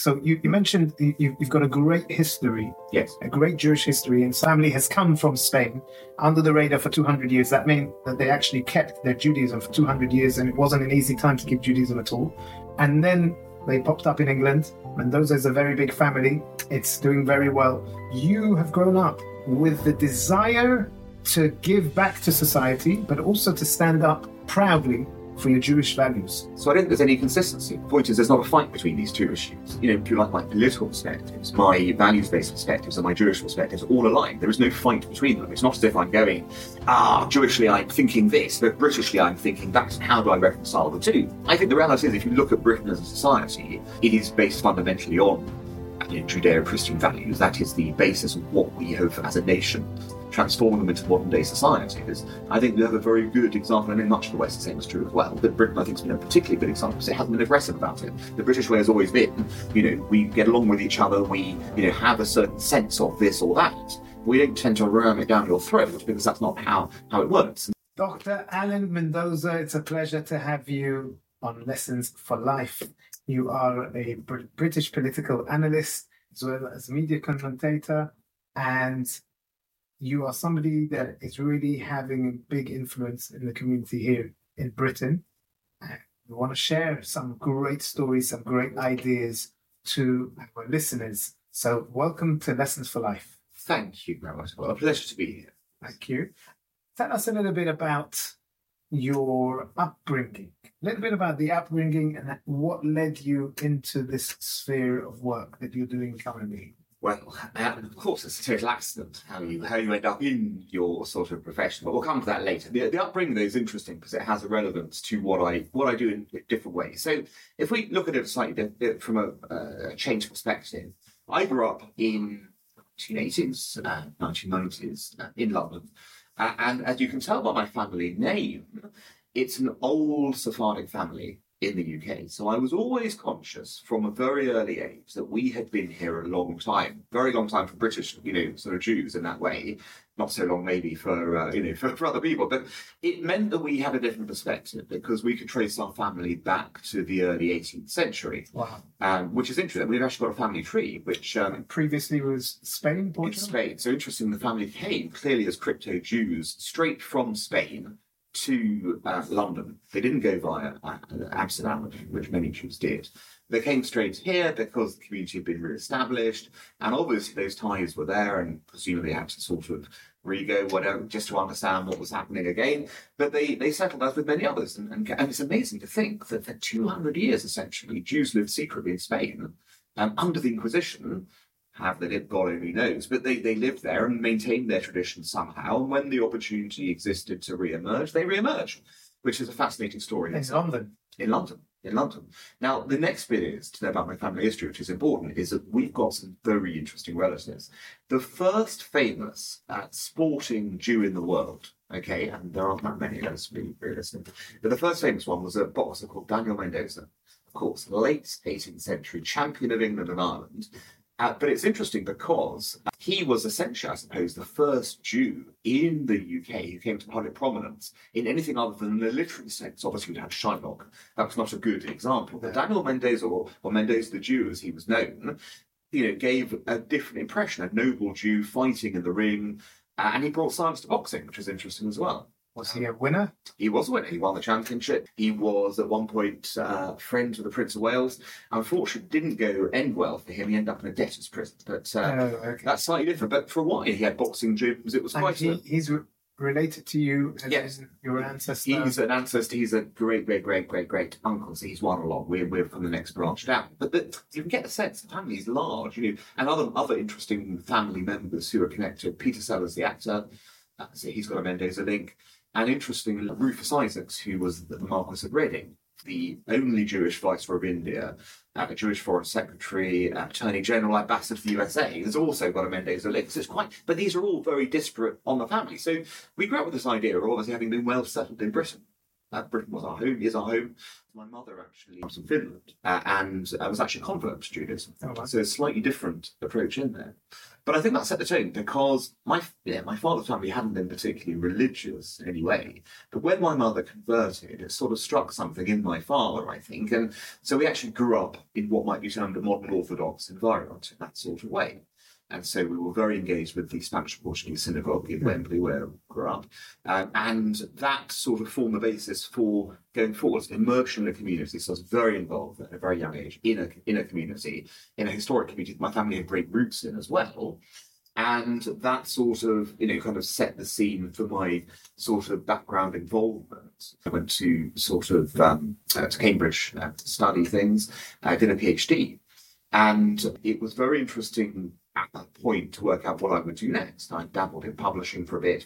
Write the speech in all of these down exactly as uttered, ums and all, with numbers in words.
So you, you mentioned you, you've got a great history. Yes. A great Jewish history, and family has come from Spain under the radar for two hundred years. That meant that they actually kept their Judaism for two hundred years, and it wasn't an easy time to keep Judaism at all. And then they popped up in England. Mendoza is a very big family. It's doing very well. You have grown up with the desire to give back to society, but also to stand up proudly for your Jewish values. So I don't think there's any consistency. The point is, there's not a fight between these two issues. You know, if you like, my political perspectives, my values-based perspectives, and my Jewish perspectives all align. There is no fight between them. It's not as if I'm going, ah, Jewishly I'm thinking this, but Britishly I'm thinking that. How do I reconcile the two? I think the reality is, if you look at Britain as a society, it is based fundamentally on, you know, Judeo-Christian values. That is the basis of what we have as a nation transform them into modern day society. Because I think we have a very good example, and in much of the West the same is true as well, but Britain I think has been a particularly good example because it hasn't been aggressive about it. The British way has always been, you know, we get along with each other, we, you know, have a certain sense of this or that. We don't tend to ram it down your throat because that's not how, how it works. Doctor Alan Mendoza, it's a pleasure to have you on Lessons for Life. You are a Br- British political analyst as well as media commentator, and you are somebody that is really having a big influence in the community here in Britain. We want to share some great stories, some great ideas to our listeners. So welcome to Lessons for Life. Thank you very much. Well, a pleasure to be here. Thank you. Tell us a little bit about your upbringing, a little bit about the upbringing and what led you into this sphere of work that you're doing currently. Well, uh, of course, it's a total accident how you how you end up in your sort of profession, but we'll come to that later. The, the upbringing though is interesting because it has a relevance to what I what I do in different ways. So, if we look at it slightly di- from a, a change perspective, I grew up in nineteen eighties, uh, nineteen nineties uh, in London, uh, and as you can tell by my family name, it's an old Sephardic family in the U K. So I was always conscious from a very early age that we had been here a long time, very long time for British, you know, sort of Jews in that way. Not so long maybe for, uh, you know, for, for other people, but it meant that we had a different perspective because we could trace our family back to the early eighteenth century. Wow. Um, which is interesting. We've actually got a family tree, which... Um, previously was Spain, Portugal? In Spain. So interesting, the family came clearly as crypto Jews straight from Spain to uh, London. They didn't go via uh, Amsterdam, which, which many Jews did. They came straight here because the community had been re-established, and obviously those ties were there, and presumably had to sort of re-go, whatever, just to understand what was happening again. But they, they settled as with many others, and, and, and it's amazing to think that for two hundred years, essentially, Jews lived secretly in Spain um, under the Inquisition. How they did, God only knows, but they, they lived there and maintained their traditions somehow. And when the opportunity existed to re-emerge, they re-emerged, which is a fascinating story. In London. In London. In London. Now, the next bit is to know about my family history, which is important, is that we've got some very interesting relatives. The first famous uh, sporting Jew in the world, okay, and there aren't that many, let's be realistic, but the first famous one was a boxer called Daniel Mendoza. Of course, late eighteenth century, champion of England and Ireland. Uh, but it's interesting because he was essentially, I suppose, the first Jew in the U K who came to public prominence in anything other than the literary sense. Obviously, we had Shylock. That was not a good example. But Daniel Mendoza, or, or Mendoza the Jew, as he was known, you know, gave a different impression, a noble Jew fighting in the ring, uh, and he brought science to boxing, which is interesting as well. Was he a winner? He was a winner. He won the championship. He was at one point uh, friends with the Prince of Wales. Unfortunately, it didn't go end well for him. He ended up in a debtor's prison. But uh, oh, okay. That's slightly different. But for a while, he had boxing gyms. It was and quite. He, a... He's re- related to you. As yes, your ancestor. He's an ancestor. He's a great, great, great, great, great uncle. So he's won a lot. We're we're from the next branch down. But the, you can get the sense the family's large. You know, and other other interesting family members who are connected. Peter Sellers, the actor. Uh, so he's got a Mendoza link. And interestingly, Rufus Isaacs, who was the Marquis of Reading, the only Jewish Viceroy of India, uh, a Jewish Foreign Secretary, uh, Attorney General, Ambassador to the U S A, has also got a Mendoza link. So it's quite, but these are all very disparate on the family. So we grew up with this idea of obviously having been well settled in Britain. Uh, Britain was our home, is our home. My mother actually was from Finland uh, and uh, was actually a convert to Judaism. Oh, wow. So a slightly different approach in there. But I think that set the tone because my yeah, my father's family hadn't been particularly religious in any way. But when my mother converted, it sort of struck something in my father, I think. And so we actually grew up in what might be termed a modern Orthodox environment in that sort of way. And so we were very engaged with the Spanish Portuguese synagogue in Wembley, where we grew up. Um, and that sort of formed the basis for going forward, immersion in a community. So I was very involved at a very young age in a, in a community, in a historic community that my family had great roots in as well. And that sort of, you know, kind of set the scene for my sort of background involvement. I went to sort of um, uh, to Cambridge uh, to study things. I did a PhD. And it was very interesting at that point to work out what I would do next. I dabbled in publishing for a bit,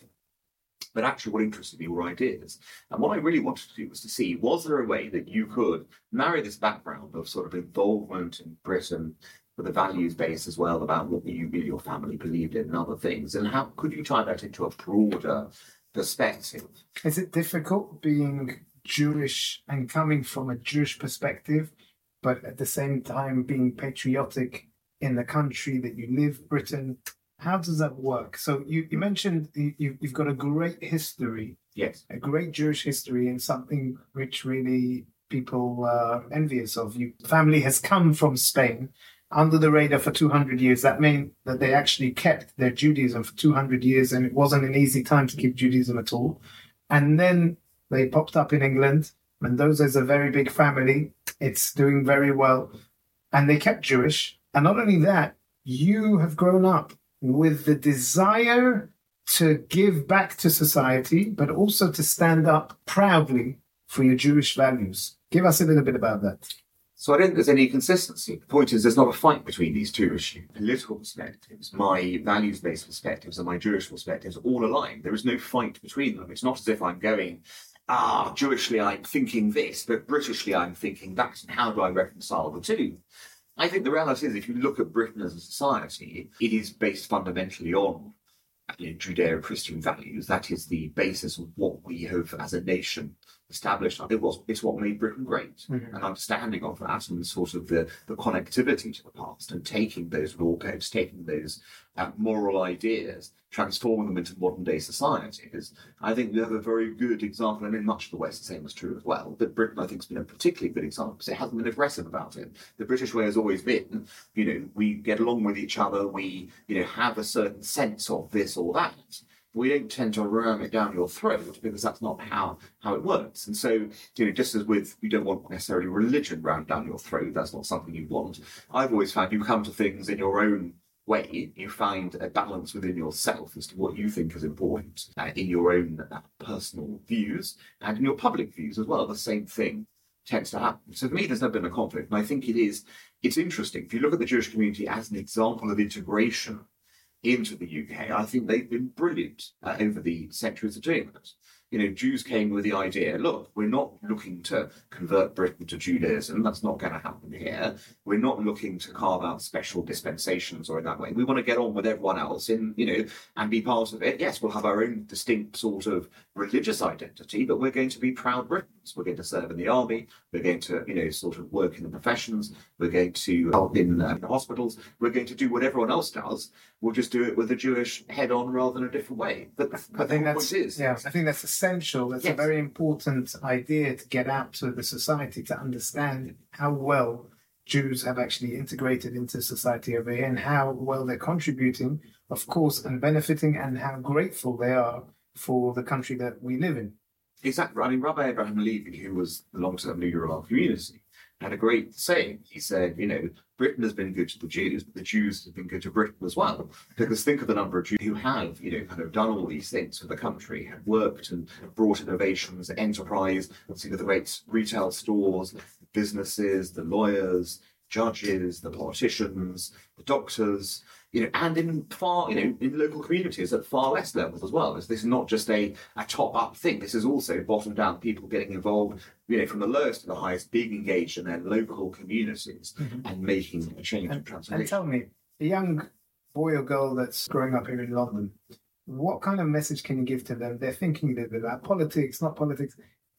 but actually what interested me were ideas. And what I really wanted to do was to see, was there a way that you could marry this background of sort of involvement in Britain with a values base as well about what you, your family believed in and other things, and how could you tie that into a broader perspective? Is it difficult being Jewish and coming from a Jewish perspective, but at the same time being patriotic in the country that you live, Britain? How does that work? So you, you mentioned you, you've got a great history, Yes. a great Jewish history, and something which really people are envious of. Your family has come from Spain under the radar for two hundred years. That meant that they actually kept their Judaism for two hundred years, and it wasn't an easy time to keep Judaism at all. And then they popped up in England. Mendoza is a very big family. It's doing very well. And they kept Jewish. And not only that, you have grown up with the desire to give back to society, but also to stand up proudly for your Jewish values. Give us a little bit about that. So I don't think there's any consistency. The point is there's not a fight between these two issues. Political perspectives, my values-based perspectives and my Jewish perspectives are all aligned. There is no fight between them. It's not as if I'm going, ah, Jewishly I'm thinking this, but Britishly I'm thinking that, and how do I reconcile the two? I think the reality is if you look at Britain as a society, it is based fundamentally on you know, Judeo-Christian values. That is the basis of what we have as a nation established. It was, it's what made Britain great. Mm-hmm. An understanding of that and sort of the, the connectivity to the past and taking those law codes, taking those uh, moral ideas, transforming them into modern day societies. I think we have a very good example, and in much of the West, the same is true as well. But Britain, I think, has been a particularly good example because it hasn't been aggressive about it. The British way has always been, you know, we get along with each other, we, you know, have a certain sense of this or that. We don't tend to ram it down your throat because that's not how, how it works. And so, you know, just as with, you don't want necessarily religion rammed down your throat, that's not something you want. I've always found you come to things in your own way, you find a balance within yourself as to what you think is important uh, in your own uh, personal views and in your public views as well. The same thing tends to happen. So for me, there's never been a conflict. And I think it is, it's interesting. If you look at the Jewish community as an example of integration into the U K, I think they've been brilliant uh, over the centuries of doing that. You know, Jews came with the idea, look, we're not looking to convert Britain to Judaism. That's not going to happen here. We're not looking to carve out special dispensations or in that way. We want to get on with everyone else in, you know, and be part of it. Yes, we'll have our own distinct sort of religious identity, but we're going to be proud Britons. We're going to serve in the army. We're going to, you know, sort of work in the professions. We're going to help in, uh, in the hospitals. We're going to do what everyone else does. We'll just do it with a Jewish head on rather than a different way. But I think that's is. Yeah, I think that's essential. That's yes. a very important idea to get out to the society to understand how well Jews have actually integrated into society over here and how well they're contributing, of course, and benefiting, and how grateful they are for the country that we live in. Exactly. I mean, Rabbi Abraham Levy, who was the long-term leader of our community, had a great saying. He said, you know, Britain has been good to the Jews, but the Jews have been good to Britain as well. Because think of the number of Jews who have, you know, kind of done all these things for the country, have worked and brought innovations, enterprise, think of the great retail stores, businesses, the lawyers, judges, the politicians, the doctors, you know, and in far, you know, in local communities at far less levels as well. This is not just a, a top-up thing. This is also bottom-down, people getting involved, you know, from the lowest to the highest, being engaged in their local communities mm-hmm. and making a change and, and transformation. And tell me, a young boy or girl that's growing up here in London, what kind of message can you give to them? They're thinking a little bit about politics, not politics.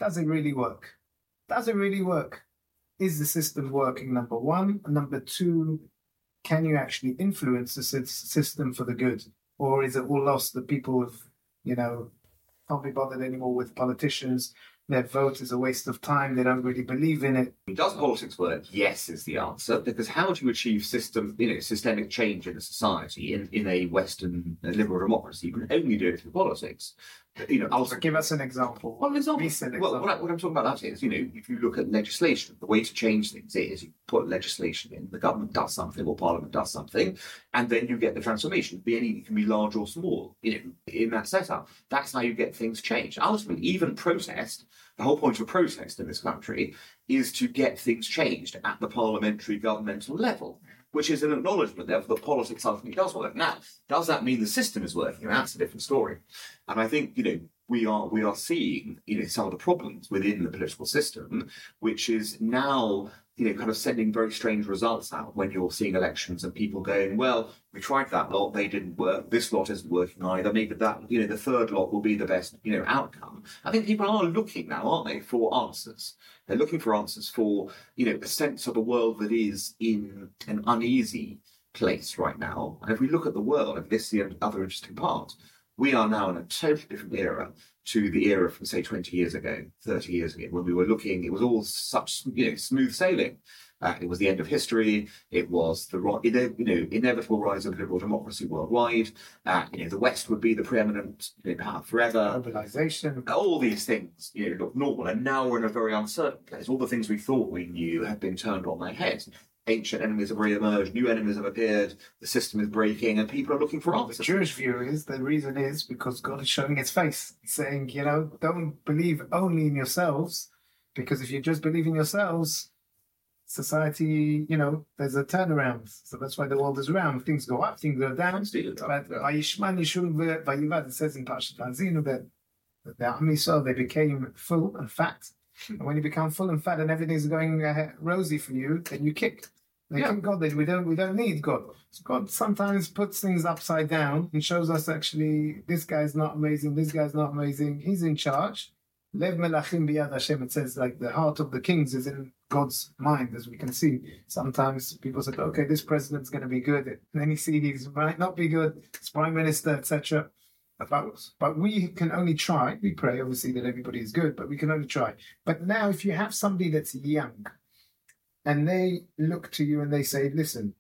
does it really work? Does it really work? Is the system working, number one? Number two, can you actually influence the system for the good? Or is it all lost that people have, you know, can't be bothered anymore with politicians? Their vote is a waste of time. They don't really believe in it. Does politics work? Yes, is the answer. Because how do you achieve system, you know, systemic change in a society, in, in a Western liberal democracy? You can only do it through politics. You know, also give us an example. Well, an example. Recent well, example. What, I, what I'm talking about that is, you know, if you look at legislation, the way to change things is you put legislation in, the government does something or Parliament does something, and then you get the transformation. Be any, it can be large or small. You know, in that setup, that's how you get things changed. Ultimately, even protest. The whole point of protest in this country is to get things changed at the parliamentary governmental level, which is an acknowledgement, therefore, that politics ultimately does work. Now, does that mean the system is working? That's a different story. And I think, you know, we are we are seeing, you know, some of the problems within the political system, which is now, you know, kind of sending very strange results out when you're seeing elections and people going, well, we tried that lot, they didn't work, this lot isn't working either, maybe that, you know, the third lot will be the best, you know, outcome. I think people are looking now, aren't they, for answers. They're looking for answers for, you know, a sense of a world that is in an uneasy place right now. And if we look at the world, and this is the other interesting part, we are now in a totally different era to the era from, say, twenty years ago, thirty years ago, when we were looking, it was all such, you know, smooth sailing. Uh, it was the end of history. It was the you know inevitable rise of liberal democracy worldwide. Uh, you know, the West would be the preeminent, you know, power forever. Globalization. All these things, you know, look normal, and now we're in a very uncertain place. All the things we thought we knew have been turned on their heads. Ancient enemies have re-emerged, new enemies have appeared, the system is breaking, and people are looking for answers. The Jewish view is, the reason is because God is showing his face. He's saying, you know, don't believe only in yourselves, because if you just believe in yourselves, society, you know, there's a turnaround. So that's why the world is round. Things go up, things go down. But Vayishman Yishuv Vayivad, it says in Parshat Ha'azinu that the Am Yisrael, they became full and fat. And when you become full and fat and everything's going uh, rosy for you, then you kick. They Yeah. kick God. They, we don't. We don't need God. So God sometimes puts things upside down and shows us actually this guy's not amazing. This guy's not amazing. He's in charge. Lev melachim biyad Hashem. It says like the heart of the kings is in God's mind, as we can see. Sometimes people say, okay, this president's going to be good, and then you see he might not be good. It's prime minister, et cetera. But, but we can only try. We pray, obviously, that everybody is good, but we can only try. But now, if you have somebody that's young, and they look to you and they say, listen,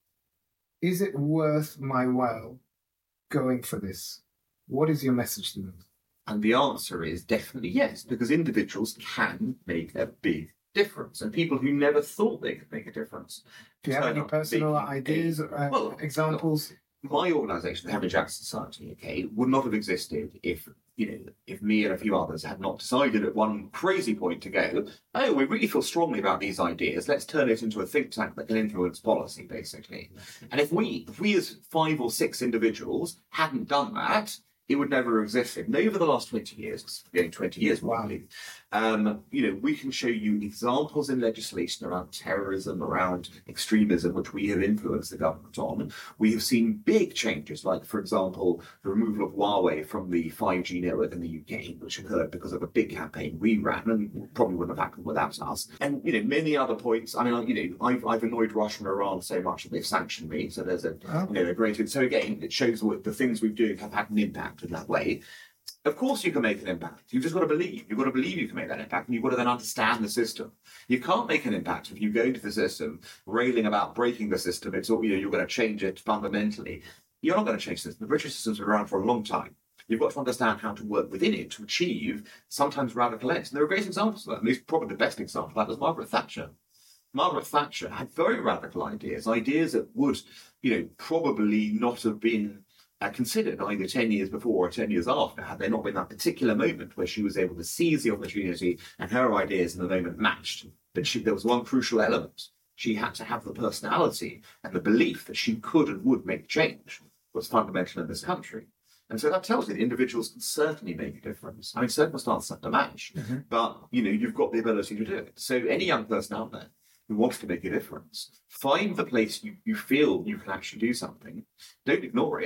is it worth my while going for this? What is your message to them? And the answer is definitely yes, because individuals can make a big difference, and people who never thought they could make a difference. Do you have turn any up personal making a- ideas, uh, well, examples? My organisation, the Henry Jackson Society, okay, would not have existed if, you know, if me and a few others had not decided at one crazy point to go, oh, we really feel strongly about these ideas, let's turn it into a think tank that can influence policy, basically. And if we, if we as five or six individuals hadn't done that, it would never have existed. And over the last twenty years, it's going twenty years probably, um, you know, we can show you examples in legislation around terrorism, around extremism, which we have influenced the government on. We have seen big changes, like, for example, the removal of Huawei from the five G network in the U K, which occurred because of a big campaign we ran and probably wouldn't have happened without us. And, you know, many other points. I mean, you know, I've, I've annoyed Russia and Iran so much that they've sanctioned me. So there's a, Oh. you know, a great... So again, it shows what the things we're doing have had an impact in that way. Of course you can make an impact. You've just got to believe. You've got to believe you can make that impact, and you've got to then understand the system. You can't make an impact if you go into the system railing about breaking the system. It's all, you know, you're going to change it fundamentally. You're not going to change the system. The British system's been around for a long time. You've got to understand how to work within it to achieve sometimes radical ends. And there are great examples of that. At least probably the best example of that was Margaret Thatcher. Margaret Thatcher had very radical ideas, ideas that would, you know, probably not have been Uh, considered either ten years before or ten years after, had there not been that particular moment where she was able to seize the opportunity and her ideas in the moment matched. But she, there was one crucial element. She had to have the personality and the belief that she could and would make change was fundamental in this country. And so that tells you that individuals can certainly make a difference. I mean, circumstances have to match, Mm-hmm. but, you know, you've got the ability to do it. So any young person out there who wants to make a difference, find the place you, you feel you can actually do something. Don't ignore it.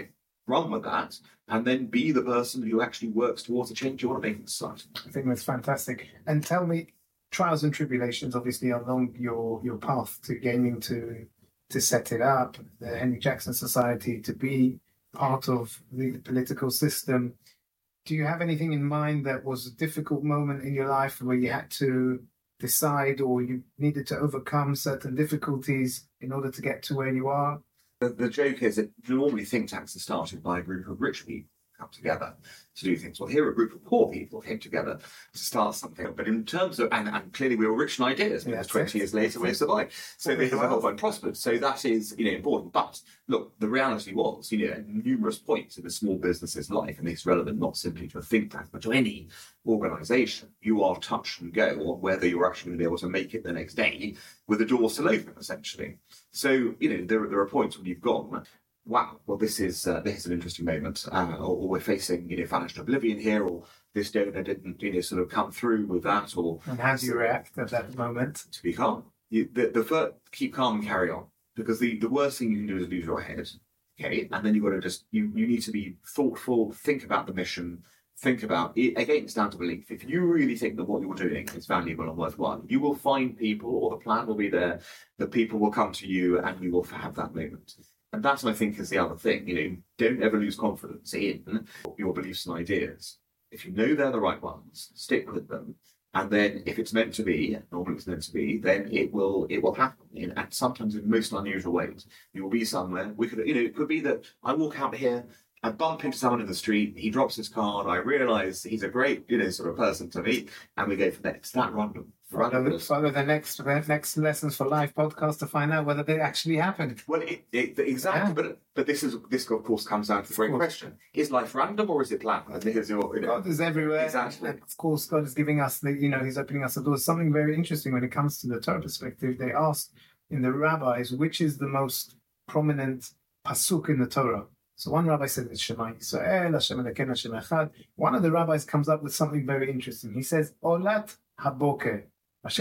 run with that, and then be the person who actually works towards the change you want to make in society. I think that's fantastic. And tell me, trials and tribulations, obviously, along your, your path to gaining to to set it up, the Henry Jackson Society, to be part of the political system. Do you have anything in mind that was a difficult moment in your life where you had to decide or you needed to overcome certain difficulties in order to get to where you are? The, the joke is that normally think tanks are started by a group of rich people come together to do things. Well, here a group of poor people came together to start something. But in terms of, and, and clearly we were rich in ideas, because yeah, twenty years later we survived. So the whole thing prospered. So that is, you know, important. But look, the reality was, you know, at numerous points in a small business's life, and it's relevant not simply to a think tank, but to any organisation, you are touch and go on whether you're actually going to be able to make it the next day with the door still open, essentially. So, you know, there, there are points when you've gone, wow, well, this is uh, this is an interesting moment, uh, or, or we're facing, you know, financial oblivion here, or this donor didn't, you know, sort of come through with that, or... And how do you react at that moment? To be calm. You, the, the first, keep calm and carry on, because the, the worst thing you can do is lose your head, okay? And then you've got to just, you, you need to be thoughtful, think about the mission, think about, it, again, it's down to belief. If you really think that what you're doing is valuable and worthwhile, you will find people, or the plan will be there, that people will come to you and you will have that moment. And that's, I think, is the other thing. You know, don't ever lose confidence in your beliefs and ideas. If you know they're the right ones, stick with them. And then, if it's meant to be, normally it's meant to be, then it will it will happen. In, and sometimes in most unusual ways. You will be somewhere. We could, you know, it could be that I walk out here, I bump into someone in the street, he drops his card, I realise he's a great, you know, sort of person to meet, and we go from there. It's that random. Follow, follow the next next Lessons for Life podcast to find out whether they actually happened. Well, it, it, exactly, yeah. but but this is this of course comes down to the great question: is life random or is it planned? And here's your, you know, God is everywhere. Exactly. And of course, God is giving us the, you know, He's opening us the doors. Something very interesting when it comes to the Torah perspective. They ask in the rabbis which is the most prominent pasuk in the Torah. So one rabbi said it's Shema Yisrael, Hashem Elokeinu Hashem Echad. One of the rabbis comes up with something very interesting. He says Olat Haboker. It's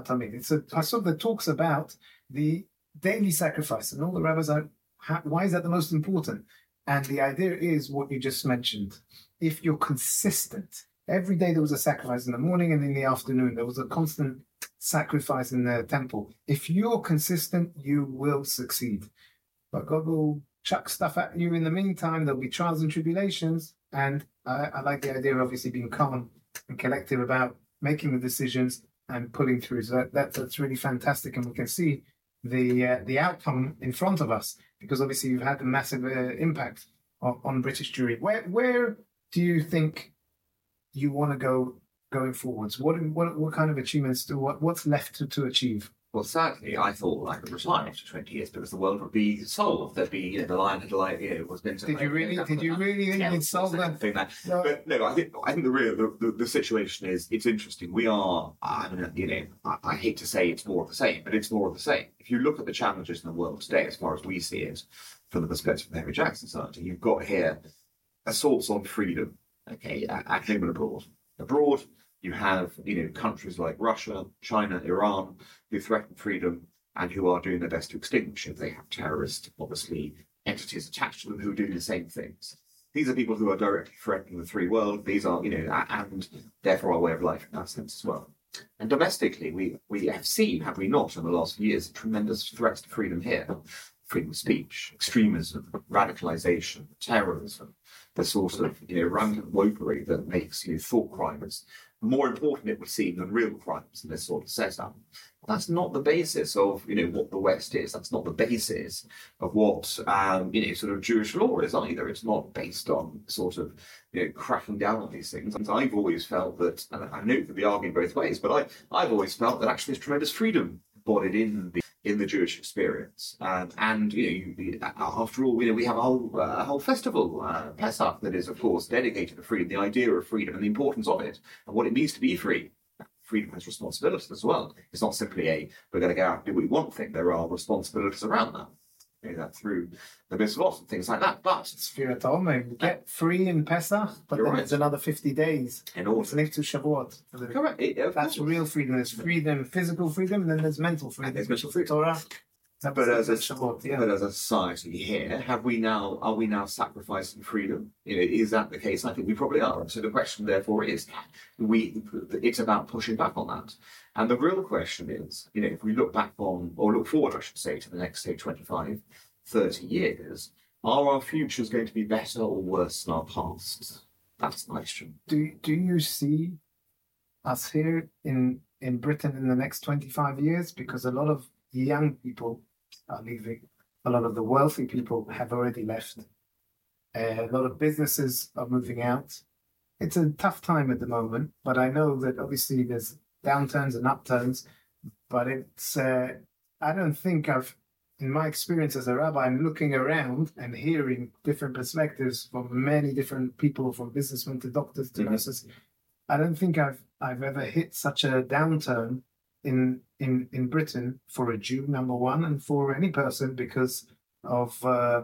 a pasuk that talks about the daily sacrifice, and all the rabbis are, why is that the most important? And the idea is what you just mentioned. If you're consistent, every day there was a sacrifice in the morning and in the afternoon, there was a constant sacrifice in the temple. If you're consistent, you will succeed. But God will chuck stuff at you in the meantime. There'll be trials and tribulations, and I, I like the idea of obviously being calm and collective about making the decisions and pulling through. So that, that that's really fantastic, and we can see the uh, the outcome in front of us, because obviously you've had a massive uh, impact on, on British Jewry. Where where do you think you want to go going forwards? What what what kind of achievements do what what's left to, to achieve? Well, sadly, I thought I could retire after twenty years because the world would be solved. There'd be, you know, the lion had like, you know, was meant to. Did you really? Did you really think you'd solve that? Thing that. No. But no, I think I think the real the, the, the situation is it's interesting. We are, I mean, you know, I, I hate to say it's more of the same, but it's more of the same. If you look at the challenges in the world today, as far as we see it, from the perspective of the Henry Jackson Society, you've got here assaults on freedom, okay, at, at home and abroad. Abroad, you have, you know, countries like Russia, China, Iran, who threaten freedom and who are doing their best to extinguish it. They have terrorist, obviously, entities attached to them who are doing the same things. These are people who are directly threatening the free world. These are, you know, and therefore our way of life in that sense as well. And domestically, we, we have seen, have we not, in the last few years, tremendous threats to freedom here. Freedom of speech, extremism, radicalisation, terrorism, the sort of, you know, rampant wokery that makes, you know, thought crimes more important, it would seem, than real crimes in this sort of setup. That's not the basis of, you know, what the West is. That's not the basis of what, um, you know, sort of Jewish law is either. It's not based on sort of, you know, cracking down on these things. And I've always felt that, and I know that they argue both ways, but I, I've always felt that actually there's tremendous freedom embodied in the in the Jewish experience. Um, and, you know, you, after all, you know, we have a whole, uh, whole festival, uh, Pesach, that is, of course, dedicated to freedom, the idea of freedom and the importance of it, and what it means to be free. Freedom has responsibilities as well. It's not simply a, we're going to go out and do what we want thing. There are responsibilities around that. You know, that through the mitzvot and things like that. But Sfirat HaOmer, get free in Pesach, but then right. It's another fifty days. In order. It's linked to Shavuot. Correct. It, That's course. Real freedom. There's freedom, physical freedom, and then there's mental freedom. And there's mental freedom. Torah. That But was as a, award, yeah. but as a society here, have we now, are we now sacrificing freedom? You know, is that the case? I think we probably are. So the question therefore is, we, it's about pushing back on that. And the real question is, you know, if we look back on, or look forward, I should say, to the next, say, twenty-five, thirty years, are our futures going to be better or worse than our past? That's the question. Do, do you see us here in, in Britain in the next twenty-five years? Because a lot of young people are leaving. A lot of the wealthy people have already left. Uh, a lot of businesses are moving out. It's a tough time at the moment, but I know that obviously there's downturns and upturns, but it's, uh, I don't think I've, in my experience as a rabbi, I'm looking around and hearing different perspectives from many different people, from businessmen to doctors to mm-hmm. nurses. I don't think I've, I've ever hit such a downturn in in in Britain for a Jew, number one, and for any person because of uh,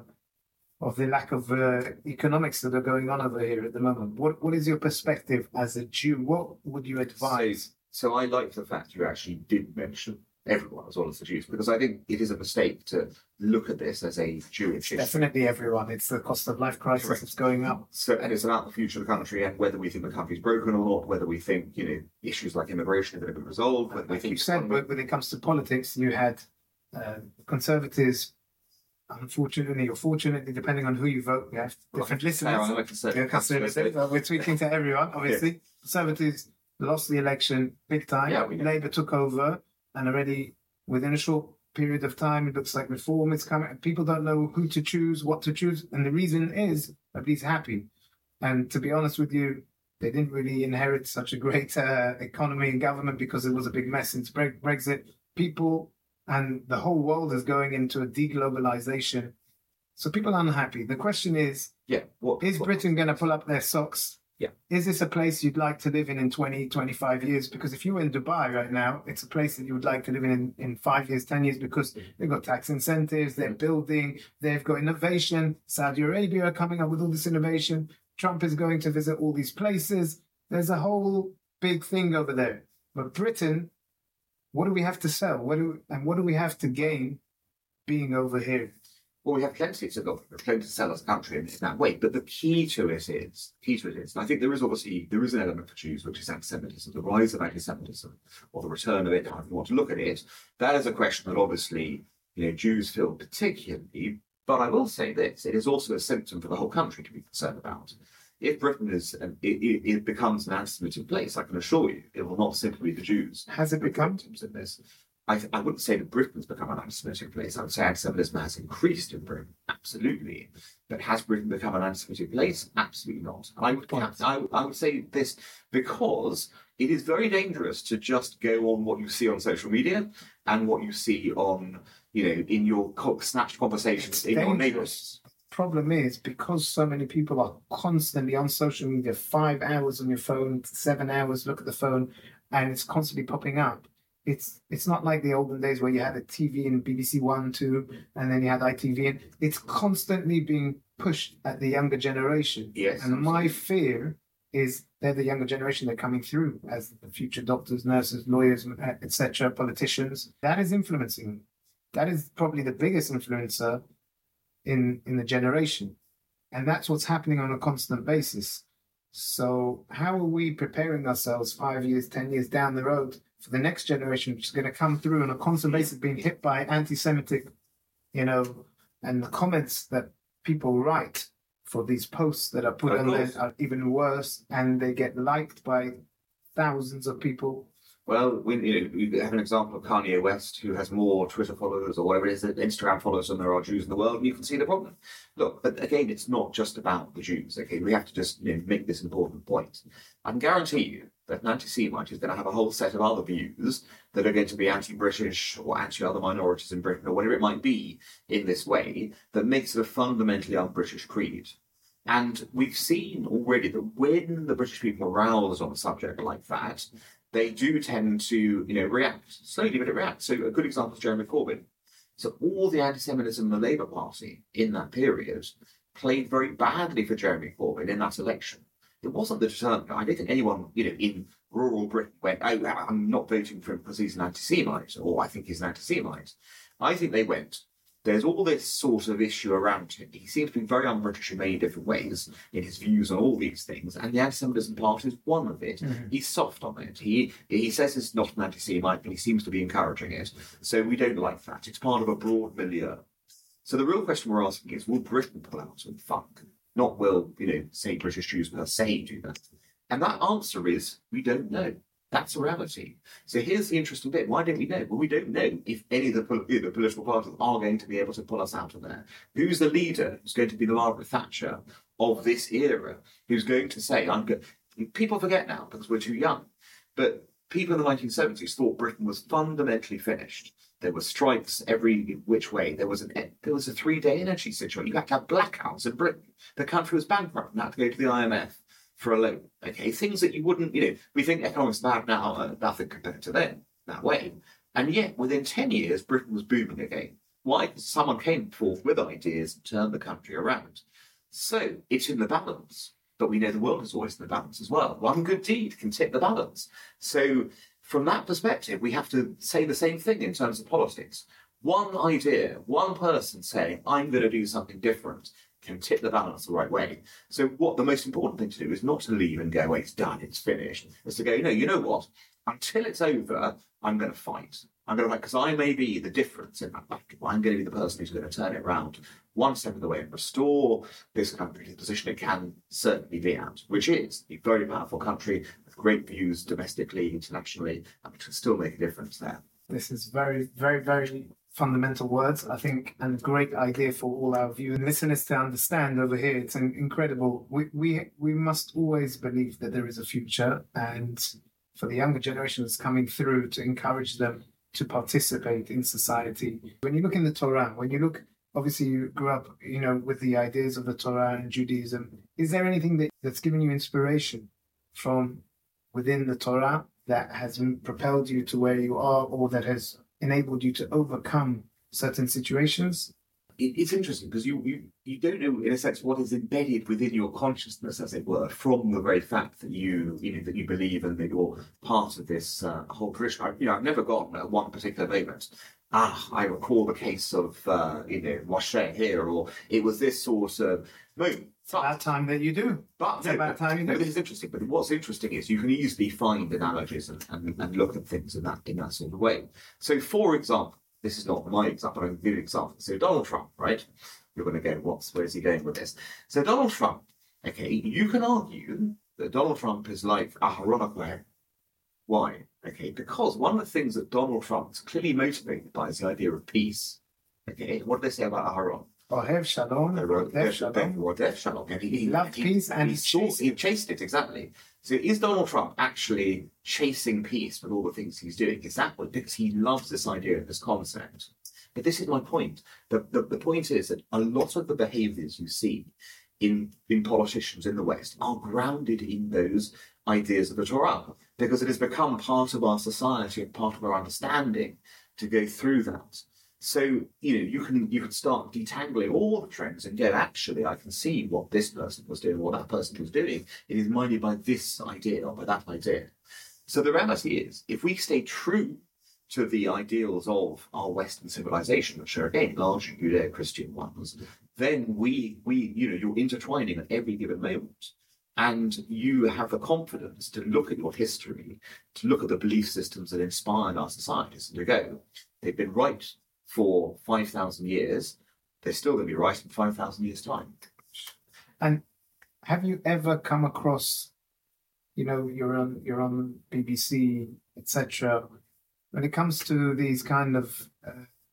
of the lack of uh, economics that are going on over here at the moment. What what is your perspective as a Jew? What would you advise? So, so I like the fact you actually did mention everyone as well as the Jews, because I think it is a mistake to look at this as a Jewish issue. Definitely everyone. It's the cost of life crisis Correct. That's going up. So, and it's about the future of the country and whether we think the country's broken or not, whether we think, you know, issues like immigration are going to be resolved. Whether I think you said, but when it comes to politics, you had uh, conservatives, unfortunately or fortunately, depending on who you vote, you have different well, listeners. Like I said, yeah, conservatives. Well, we're speaking to everyone, obviously. Yeah. Conservatives lost the election big time. Yeah, we Labour took over, and already within a short period of time, it looks like reform is coming. People don't know who to choose, what to choose, and the reason is nobody's happy. And to be honest with you, they didn't really inherit such a great uh, economy and government because it was a big mess since Bre- Brexit. People and the whole world is going into a deglobalization. So people are unhappy. The question is, yeah, what, is what, Britain going to pull up their socks? Yeah. Is this a place you'd like to live in in twenty, twenty-five years? Because if you were in Dubai right now, it's a place that you would like to live in in, in five years, ten years, because they've got tax incentives, they're building, they've got innovation. Saudi Arabia are coming up with all this innovation. Trump is going to visit all these places. There's a whole big thing over there. But Britain, what do we have to sell? What do and what do we have to gain being over here? Well, we have plenty to go, plenty to sell as a country in, in that way. But the key to it is, key to it is, and I think there is obviously, there is an element for Jews, which is anti-Semitism, the rise of anti-Semitism, or the return of it, however you want to look at it. That is a question that obviously, you know, Jews feel particularly. But I will say this, it is also a symptom for the whole country to be concerned about. If Britain is, um, it, it, it becomes an anti-Semitic place, I can assure you, it will not simply be the Jews. Has it become? In this. I, I wouldn't say that Britain's become an anti-Semitic place. I would say anti-Semitism has increased in Britain, absolutely. But has Britain become an anti-Semitic place? Absolutely not. And I would, I, I would say this because it is very dangerous to just go on what you see on social media and what you see on, you know, in your snatched conversations It's in dangerous. your neighbours. Problem is, because so many people are constantly on social media, five hours on your phone, seven hours, look at the phone, and it's constantly popping up. It's it's not like the olden days where you had a T V in B B C One, Two, and then you had I T V, and it's constantly being pushed at the younger generation. Yes, and my fear is they're the younger generation. They're coming through as the future doctors, nurses, lawyers, et cetera, politicians. That is influencing them. That is probably the biggest influencer in in the generation, and that's what's happening on a constant basis. So how are we preparing ourselves five years, ten years down the road for the next generation, which is going to come through on a constant basis, being hit by anti-Semitic, you know, and the comments that people write for these posts that are put on there are even worse, and they get liked by thousands of people. Well, we, you know, we have an example of Kanye West, who has more Twitter followers or whatever it is, Instagram followers than there are Jews in the world, and you can see the problem. Look, but again, it's not just about the Jews, okay? We have to just, you know, make this important point. I can guarantee you that an anti-Semite is going to have a whole set of other views that are going to be anti-British or anti-other minorities in Britain or whatever it might be in this way that makes it a fundamentally un-British creed. And we've seen already that when the British people are roused on a subject like that, they do tend to, you know, react slowly, but it reacts. So a good example is Jeremy Corbyn. So all the anti-Semitism in the Labour Party in that period played very badly for Jeremy Corbyn in that election. It wasn't the determinant. I don't think anyone, you know, in rural Britain went, oh, I'm not voting for him because he's an anti-Semite, or I think he's an anti-Semite. I think they went. There's all this sort of issue around him. He seems to be very un-British in many different ways in his views on all these things, and the anti-Semitism part is one of it. Mm-hmm. He's soft on it. He he says it's not an anti-Semite, but he seems to be encouraging it. So we don't like that. It's part of a broad milieu. So the real question we're asking is, will Britain pull out and funk? Not will, you know, say British Jews per se do that. And that answer is, we don't know. That's a reality. So here's the interesting bit. Why don't we know? Well, we don't know if any of the, you know, political parties are going to be able to pull us out of there. Who's the leader who's going to be the Margaret Thatcher of this era? Who's going to say, I'm good. People forget now because we're too young. But people in the nineteen seventies thought Britain was fundamentally finished. There were strikes every which way. There was an there was a three-day energy situation. You had to have blackouts in Britain. The country was bankrupt and had to go to the I M F for a loan. Okay, things that you wouldn't, you know, we think economics bad now, uh, nothing compared to then, that way. And yet, within ten years, Britain was booming again. Why? Someone came forth with ideas and turned the country around. So, it's in the balance. But we know the world is always in the balance as well. One good deed can tip the balance. So, from that perspective, we have to say the same thing in terms of politics. One idea, one person saying, I'm going to do something different, can tip the balance the right way. So what the most important thing to do is not to leave and go, it's done, it's finished. It's to go, no, you know what? Until it's over, I'm going to fight. I'm going to fight because I may be the difference in that battle. I'm going to be the person who's going to turn it around one step of the way and restore this country to the position it can certainly be at, which is a very powerful country with great views domestically, internationally, and which can still make a difference there. This is very, very, very fundamental words, I think, and a great idea for all our viewers and listeners to understand over here. It's incredible. We, we, we must always believe that there is a future, and for the younger generations coming through, to encourage them to participate in society. When you look in the Torah, when you look, obviously you grew up, you know, with the ideas of the Torah and Judaism. Is there anything that, that's given you inspiration from within the Torah that has propelled you to where you are, or that has enabled you to overcome certain situations? It's interesting because you, you, you don't know, in a sense, what is embedded within your consciousness, as it were, from the very fact that you, you know, that you believe and that you're part of this uh, whole tradition. I, you know, I've never gotten at one particular moment, ah, I recall the case of, uh, you know, Moshe here, or it was this sort of moment. It's about time that you do. But it's no, about time you no, do. This is interesting. But what's interesting is you can easily find analogies and, and, and look at things in that in that sort of way. So, for example, this is not my example. I'm going to give you an example. So, Donald Trump, right? You're going to go, what's where's he going with this? So, Donald Trump. Okay, you can argue that Donald Trump is like Aharon HaKohen. Why? Okay, because one of the things that Donald Trump is clearly motivated by is the idea of peace. Okay, what do they say about Aharon? Ohev Shalom, Rodef Shalom. Rodef Shalom. He, he loved peace and he, he, chased, he chased it, exactly. So is Donald Trump actually chasing peace with all the things he's doing? Is that what, because he loves this idea, this concept? But this is my point. The, the, the point is that a lot of the behaviours you see in, in politicians in the West are grounded in those ideas of the Torah, because it has become part of our society and part of our understanding to go through that. So, you know, you can you can start detangling all the trends and go, actually, I can see what this person was doing, what that person was doing. It is minded by this idea or by that idea. So the reality is, if we stay true to the ideals of our Western civilization, which are, again, largely Judeo-Christian ones, then we, we, you know, you're intertwining at every given moment. And you have the confidence to look at your history, to look at the belief systems that inspired our societies, and to go, they've been right for five thousand years, they're still going to be right in five thousand years' time. And have you ever come across, you know, you're on, you're on B B C, et cetera, when it comes to these kind of uh,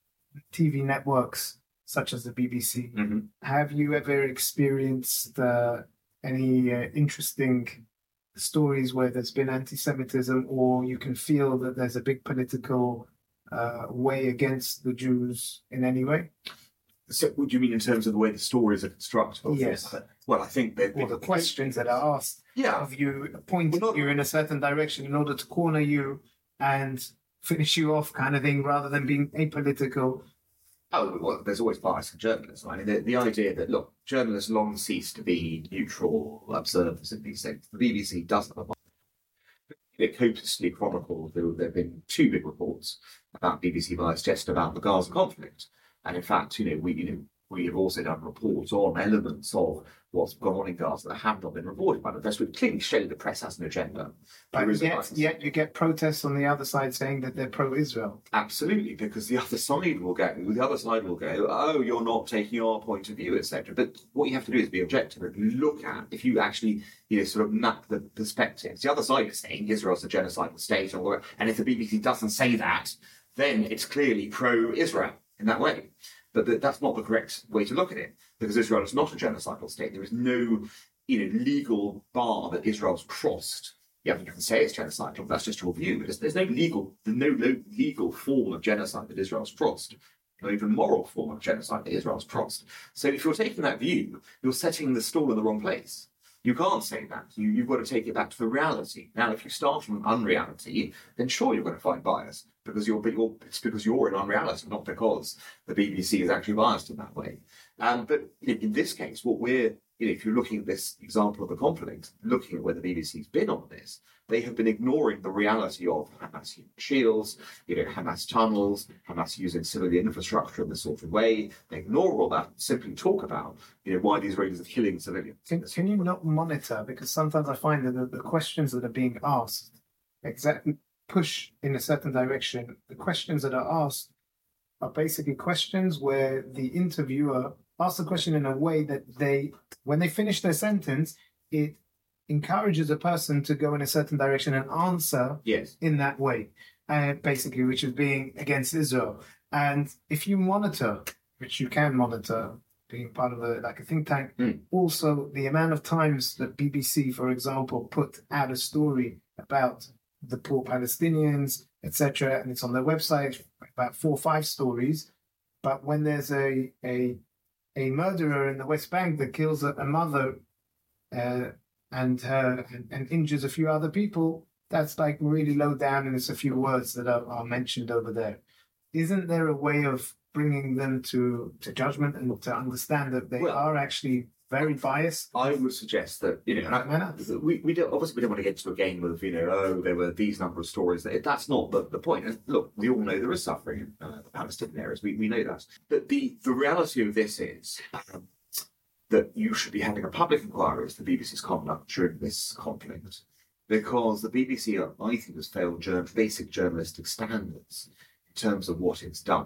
T V networks, such as the B B C, mm-hmm. have you ever experienced uh, any uh, interesting stories where there's been anti-Semitism, or you can feel that there's a big political uh, way against the Jews in any way? So, what do you mean in terms of the way the stories are constructed? Yes. Well, I think that or the questions that are asked yeah. of you, pointing not, you in a certain direction in order to corner you and finish you off, kind of thing, rather than being apolitical. Oh, well, there's always bias in journalism. I mean, the, the idea that, look, journalists long cease to be neutral observers in these things. The B B C doesn't have a bias. it copiously chronicled. There, there have been two big reports about B B C bias just about the Gaza conflict, and in fact, you know, we you know we have also done reports on elements of what's gone on in Gaza that have not been reported by the press. We've clearly shown the press has an agenda. But yet, yet you get protests on the other side saying that they're pro-Israel. Absolutely, because the other side will go, the other side will go, oh, you're not taking our point of view, et cetera. But what you have to do is be objective and look at, if you actually, you know, sort of map the perspectives. The other side is saying Israel's a genocidal state, or, and if the B B C doesn't say that, then it's clearly pro-Israel in that way. But that's not the correct way to look at it, because Israel is not a genocidal state. There is no, you know, legal bar that Israel's crossed. Yeah, you can say it's genocidal. That's just your view. There's, there's no legal, there's no, no legal form of genocide that Israel's crossed, not even moral form of genocide that Israel's crossed. So if you're taking that view, you're setting the stall in the wrong place. You can't say that. You, you've got to take it back to the reality. Now, if you start from unreality, then sure, you're going to find bias, because you're, but you're it's because you're in unreality, not because the B B C is actually biased in that way. Um, but in, in this case, what we're, you know, if you're looking at this example of the conflict, looking at where the B B C's been on this, they have been ignoring the reality of Hamas shields, you know, Hamas tunnels, Hamas using civilian infrastructure in this sort of way. They ignore all that, simply talk about, you know, why the Israelis are killing civilians. Can, can you not monitor? Because sometimes I find that the, the questions that are being asked exactly push in a certain direction. The questions that are asked are basically questions where the interviewer asks the question in a way that they, when they finish their sentence, it encourages a person to go in a certain direction and answer yes. in that way, uh, basically, which is being against Israel. And if you monitor, which you can monitor, being part of a like a think tank, mm. also the amount of times that B B C, for example, put out a story about the poor Palestinians, et cetera, and it's on their website, about four or five stories. But when there's a a a murderer in the West Bank that kills a, a mother uh, and her and, and injures a few other people, that's like really low down, and it's a few words that are, are mentioned over there. Isn't there a way of bringing them to, to judgment and to understand that they well, are actually very biased? I would suggest that, you know, and I, we, we don't, obviously we don't want to get into a game of, you know, oh, there were these number of stories. That, that's not the, the point. And look, we all know there is suffering in uh, the Palestinian areas. We, we know that. But the, the reality of this is um, that you should be having a public inquiry as the B B C's conduct during this conflict, because the B B C, I think, has failed journal, basic journalistic standards in terms of what it's done.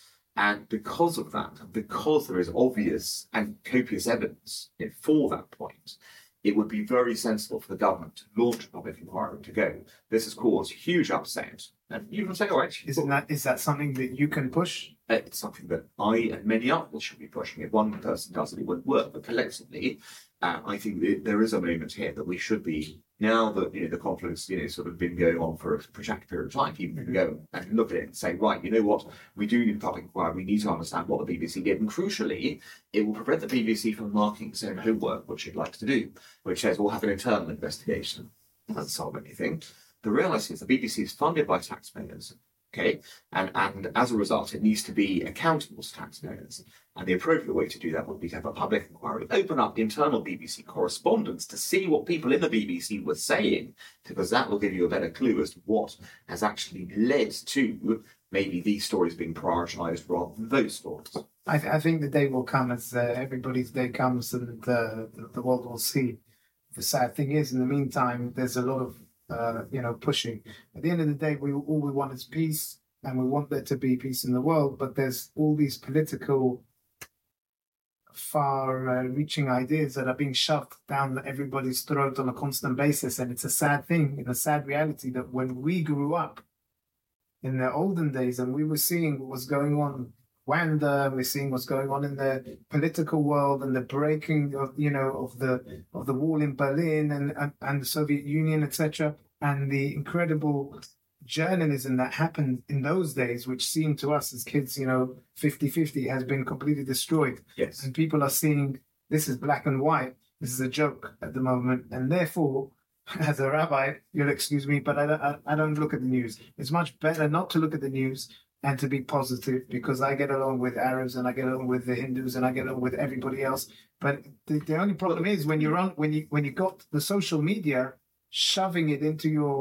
And because of that, because there is obvious and copious evidence for that point, it would be very sensible for the government to launch a public inquiry to go, this has caused huge upset. And you can say, all right. Isn't that, is that something that you can push? It's something that I and many others should be pushing. If one person does it, it won't work. But collectively, uh, I think that there is a moment here that we should be, now that, you know, the conflict's, you know, sort of been going on for a protracted period of time, people can go and look at it and say, right, you know what, we do need a public inquiry, we need to understand what the B B C did. And crucially, it will prevent the B B C from marking its own homework, which it likes to do, which says we'll have an internal investigation. It doesn't solve anything. The reality is the B B C is funded by taxpayers, okay? And, and as a result, it needs to be accountable to taxpayers. And the appropriate way to do that would be to have a public inquiry, open up internal B B C correspondence to see what people in the B B C were saying, because that will give you a better clue as to what has actually led to maybe these stories being prioritised rather than those stories. I, th- I think the day will come as uh, everybody's day comes, and uh, the, the world will see. The sad thing is, in the meantime, there's a lot of Uh, you know, pushing. At the end of the day, we all we want is peace, and we want there to be peace in the world. But there's all these political, far-reaching uh, ideas that are being shoved down everybody's throat on a constant basis, and it's a sad thing, and a sad reality that when we grew up in the olden days, and we were seeing what was going on in Rwanda, we're seeing what's going on in the political world, and the breaking of, you know, of the of the wall in Berlin and and, and the Soviet Union, et cetera, and the incredible journalism that happened in those days, which seemed to us as kids, you know, fifty-fifty, has been completely destroyed. Yes. And people are seeing this is black and white. This is a joke at the moment, and therefore, as a rabbi, you'll excuse me, but I don't, I, I don't look at the news. It's much better not to look at the news and to be positive, because I get along with Arabs and I get along with the Hindus and I get along with everybody else. But the, the only problem is when you're on, when you when you got the social media shoving it into your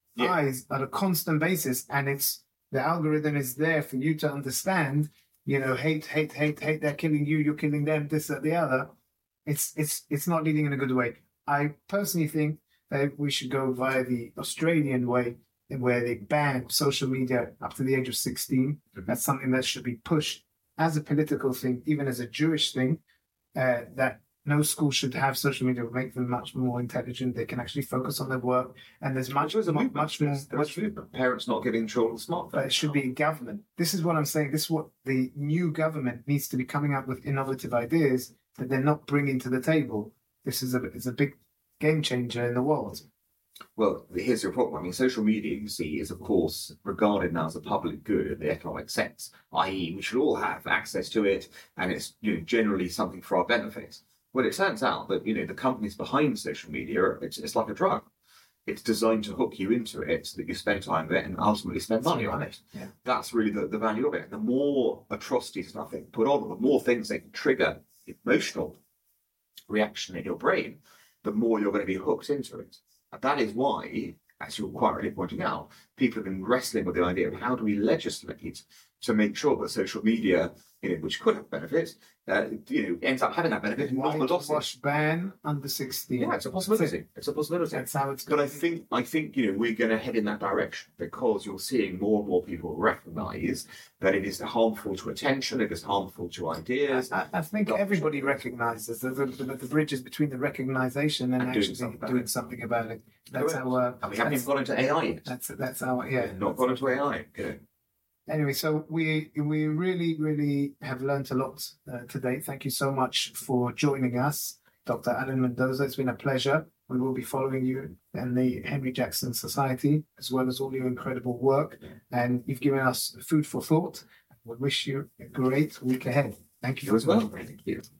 Yeah. eyes on a constant basis, and it's the algorithm is there for you to understand. You know, hate, hate, hate, hate. They're killing you. You're killing them. This, that, the other. It's it's it's not leading in a good way. I personally think that we should go via the Australian way, where they ban social media up to the age of sixteen. Mhm. That's something that should be pushed as a political thing, even as a Jewish thing. Uh, that no school should have social media. Will make them much more intelligent. They can actually focus on their work, and there's much, There's a much, movement. much more. There's, there's a movement. Parents not giving children smartphones. But it should be government. This is what I'm saying. This is what the new government needs to be coming up with innovative ideas that they're not bringing to the table. This is a it's a big game changer in the world. Well, here's your problem. I mean, social media, you see, is of course regarded now as a public good in the economic sense, that is, we should all have access to it, and it's, you know, generally something for our benefit. Well, it turns out that, you know, the companies behind social media, it's, it's like a drug. It's designed to hook you into it so that you spend time with it and ultimately spend money on it. Yeah. That's really the, the value of it. The more atrocities and things put on, the more things they can trigger emotional reaction in your brain, the more you're going to be hooked into it. And that is why, as you're quite rightly pointing out, people have been wrestling with the idea of how do we legislate to make sure that social media, you know, which could have benefits, uh, you know, ends up having that benefit and not the losses. Whitewash ban under sixteen. Yeah, it's a possibility. It's a possibility. That's how it's But going. I think I think you know we're going to head in that direction because you're seeing more and more people recognise that it is harmful to attention, it is harmful to ideas. I, I think Not- everybody recognises that the, the, the bridge is between the recognition and, And doing actually something about doing it. something about it. That's Correct. our. And we haven't that's, even got into A I yet. that's that's our yeah. Not got into A I. You know. Anyway, so we we really really have learnt a lot uh, today. Thank you so much for joining us, Doctor Alan Mendoza. It's been a pleasure. We will be following you and the Henry Jackson Society, as well as all your incredible work. And you've given us food for thought. We wish you a great week ahead. Thank you You as well. Thank you.